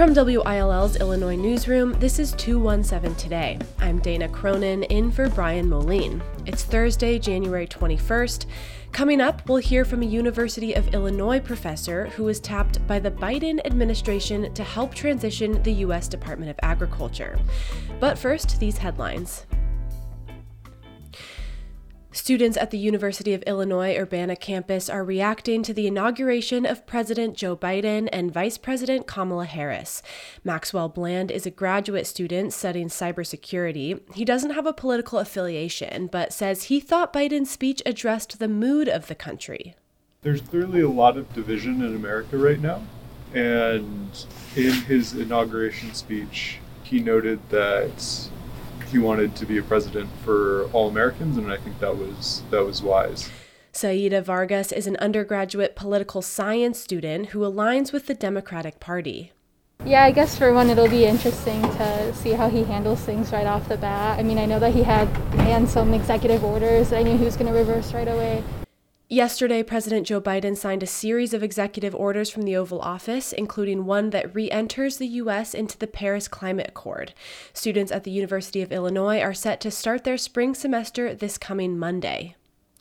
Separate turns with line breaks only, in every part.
From WILL's Illinois Newsroom, this is 217 Today. I'm Dana Cronin, in for Brian Moline. It's Thursday, January 21st. Coming up, we'll hear from a University of Illinois professor who was tapped by the Biden administration to help transition the U.S. Department of Agriculture. But first, these headlines. Students at the University of Illinois Urbana campus are reacting to the inauguration of President Joe Biden and Vice President Kamala Harris. Maxwell Bland is a graduate student studying cybersecurity. He doesn't have a political affiliation, but says he thought Biden's speech addressed the mood of the country.
There's clearly a lot of division in America right now, and in his inauguration speech, he noted that he wanted to be a president for all Americans, and I think that was wise.
Saida Vargas is an undergraduate political science student who aligns with the Democratic Party.
Yeah, I guess for one, it'll be interesting to see how he handles things right off the bat. I mean, I know that he had some executive orders that I knew he was going to reverse right away.
Yesterday, President Joe Biden signed a series of executive orders from the Oval Office, including one that re-enters the U.S. into the Paris Climate Accord. Students at the University of Illinois are set to start their spring semester this coming Monday.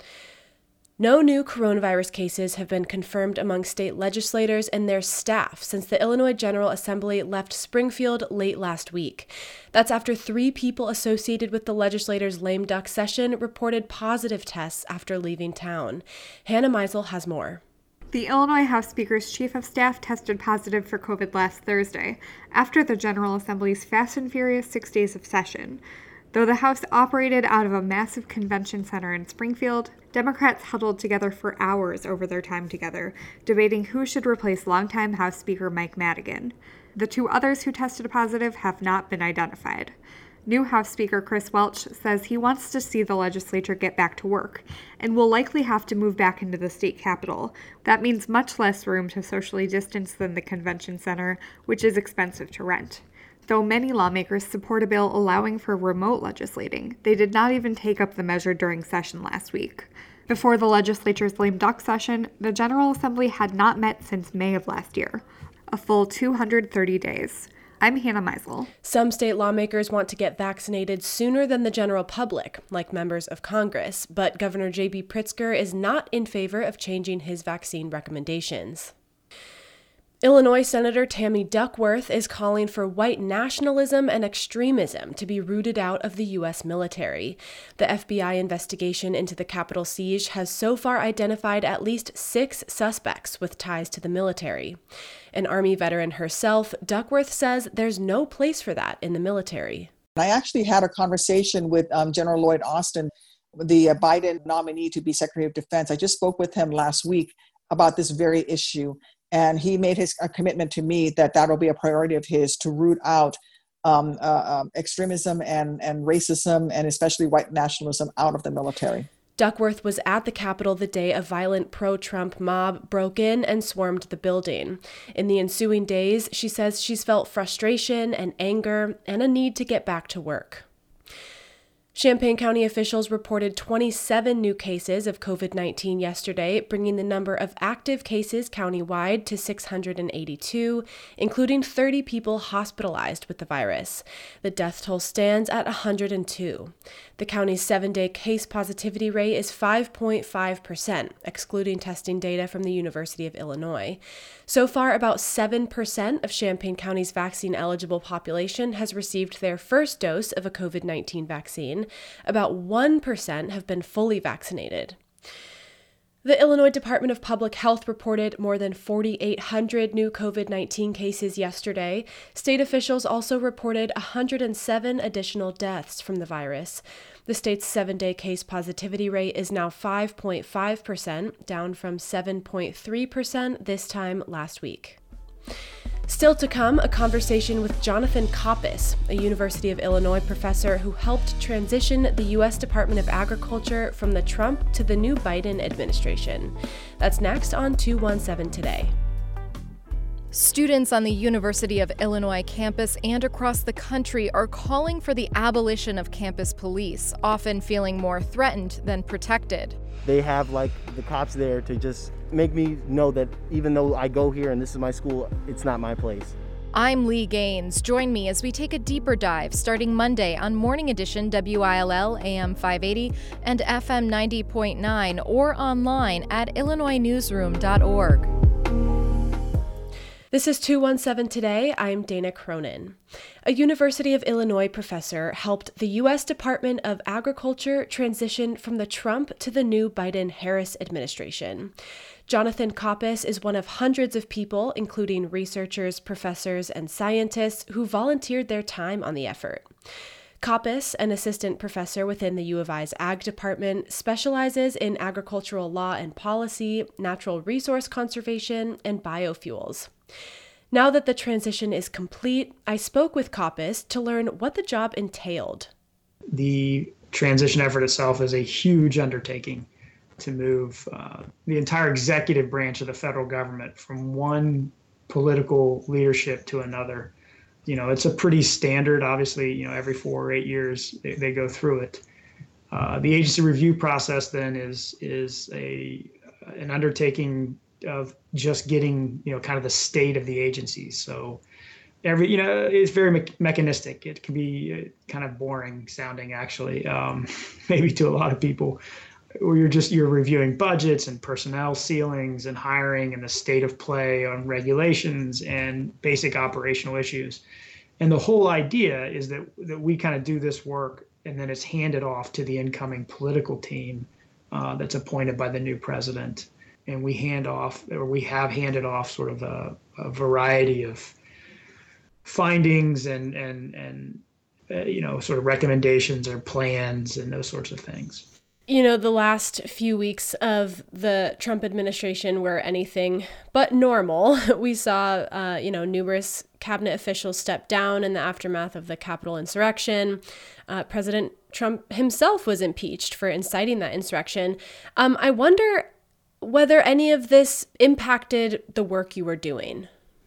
No new coronavirus cases have been confirmed among state legislators and their staff since the Illinois General Assembly left Springfield late last week. That's after 3 people associated with the legislators' lame duck session reported positive tests after leaving town. Hannah Meisel has more.
The Illinois House Speaker's Chief of Staff tested positive for COVID last Thursday, after the General Assembly's fast and furious 6 days of session. Though the House operated out of a massive convention center in Springfield, Democrats huddled together for hours over their time together, debating who should replace longtime House Speaker Mike Madigan. The 2 others who tested positive have not been identified. New House Speaker Chris Welch says he wants to see the legislature get back to work, and will likely have to move back into the state capitol. That means much less room to socially distance than the convention center, which is expensive to rent. Though many lawmakers support a bill allowing for remote legislating, they did not even take up the measure during session last week. Before the legislature's lame duck session, the General Assembly had not met since May of last year, a full 230 days. I'm Hannah Meisel.
Some state lawmakers want to get vaccinated sooner than the general public, like members of Congress, but Governor J.B. Pritzker is not in favor of changing his vaccine recommendations. Illinois Senator Tammy Duckworth is calling for white nationalism and extremism to be rooted out of the U.S. military. The FBI investigation into the Capitol siege has so far identified at least 6 suspects with ties to the military. An Army veteran herself, Duckworth says there's no place for that in the military.
I actually had a conversation with General Lloyd Austin, the Biden nominee to be Secretary of Defense. I just spoke with him last week about this very issue. And he made a commitment to me that will be a priority of his to root out extremism and racism and especially white nationalism out of the military.
Duckworth was at the Capitol the day a violent pro-Trump mob broke in and swarmed the building. In the ensuing days, she says she's felt frustration and anger and a need to get back to work. Champaign County officials reported 27 new cases of COVID-19 yesterday, bringing the number of active cases countywide to 682, including 30 people hospitalized with the virus. The death toll stands at 102. The county's 7-day case positivity rate is 5.5%, excluding testing data from the University of Illinois. So far, about 7% of Champaign County's vaccine-eligible population has received their first dose of a COVID-19 vaccine. About 1% have been fully vaccinated. The Illinois Department of Public Health reported more than 4,800 new COVID-19 cases yesterday. State officials also reported 107 additional deaths from the virus. The state's 7-day case positivity rate is now 5.5%, down from 7.3% this time last week. Still to come, a conversation with Jonathan Koppes, a University of Illinois professor who helped transition the U.S. Department of Agriculture from the Trump to the new Biden administration. That's next on 217 Today.
Students on the University of Illinois campus and across the country are calling for the abolition of campus police, often feeling more threatened than protected.
They have the cops there to just make me know that even though I go here and this is my school, it's not my place.
I'm Lee Gaines. Join me as we take a deeper dive starting Monday on Morning Edition WILL AM 580 and FM 90.9 or online at illinoisnewsroom.org.
This is 217 Today. I'm Dana Cronin. A University of Illinois professor helped the U.S. Department of Agriculture transition from the Trump to the new Biden-Harris administration. Jonathan Koppes is one of hundreds of people, including researchers, professors, and scientists, who volunteered their time on the effort. Koppes, an assistant professor within the U of I's Ag Department, specializes in agricultural law and policy, natural resource conservation, and biofuels. Now that the transition is complete, I spoke with Koppes to learn what the job entailed.
The transition effort itself is a huge undertaking to move the entire executive branch of the federal government from one political leadership to another. You know, it's a pretty standard, obviously, you know, every 4 or 8 years they go through it. The agency review process then is an undertaking of just getting, you know, kind of the state of the agency. So it's very mechanistic. It can be kind of boring sounding, actually, maybe to a lot of people, where you're reviewing budgets and personnel ceilings and hiring and the state of play on regulations and basic operational issues. And the whole idea is that we kind of do this work and then it's handed off to the incoming political team that's appointed by the new president. And we have handed off sort of a variety of findings and sort of recommendations or plans and those sorts of things.
You know, the last few weeks of the Trump administration were anything but normal. We saw, numerous cabinet officials step down in the aftermath of the Capitol insurrection. President Trump himself was impeached for inciting that insurrection. I wonder whether any of this impacted the work you were doing.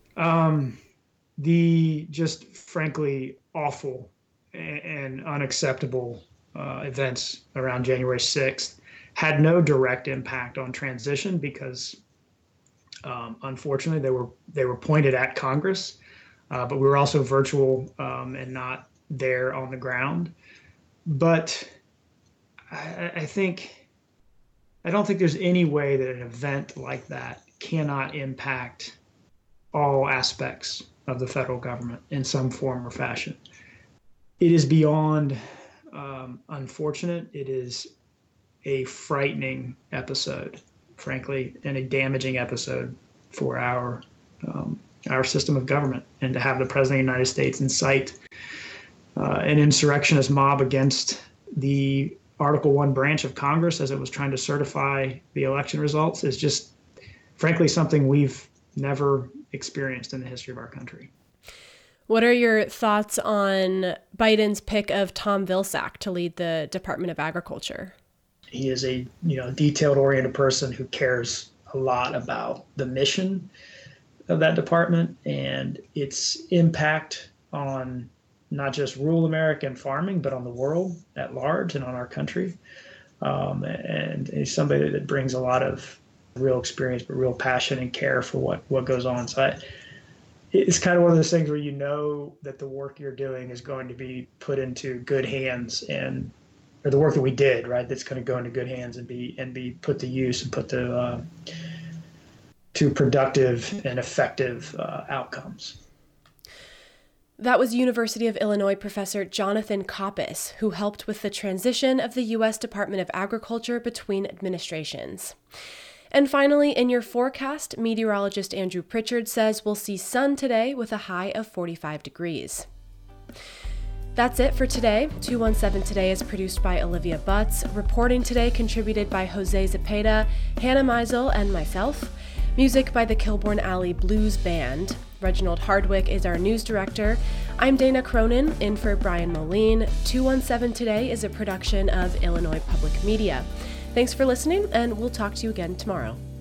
The just frankly awful and unacceptable events around January 6th had no direct impact on transition because, unfortunately, they were pointed at Congress, but we were also virtual and not there on the ground. But I don't think there's any way that an event like that cannot impact all aspects of the federal government in some form or fashion. It is beyond unfortunate. It is a frightening episode, frankly, and a damaging episode for our system of government. And to have the President of the United States incite an insurrectionist mob against the Article 1 branch of Congress as it was trying to certify the election results is just, frankly, something we've never experienced in the history of our country.
What are your thoughts on Biden's pick of Tom Vilsack to lead the Department of Agriculture?
He is a detailed-oriented person who cares a lot about the mission of that department and its impact on not just rural America and farming, but on the world at large and on our country. And he's somebody that brings a lot of real experience, but real passion and care for what goes on. So it's kind of one of those things where you know that the work you're doing is going to be put into good hands, or the work that we did, right, that's going to go into good hands and be put to use and put to productive and effective outcomes.
That was University of Illinois professor Jonathan Koppes, who helped with the transition of the U.S. Department of Agriculture between administrations. And finally, in your forecast, meteorologist Andrew Pritchard says we'll see sun today with a high of 45 degrees. That's it for today. 217 Today is produced by Olivia Butts. Reporting today contributed by Jose Zepeda, Hannah Meisel, and myself. Music by the Kilbourne Alley Blues Band. Reginald Hardwick is our news director. I'm Dana Cronin, in for Brian Moline. 217 Today is a production of Illinois Public Media. Thanks for listening, and we'll talk to you again tomorrow.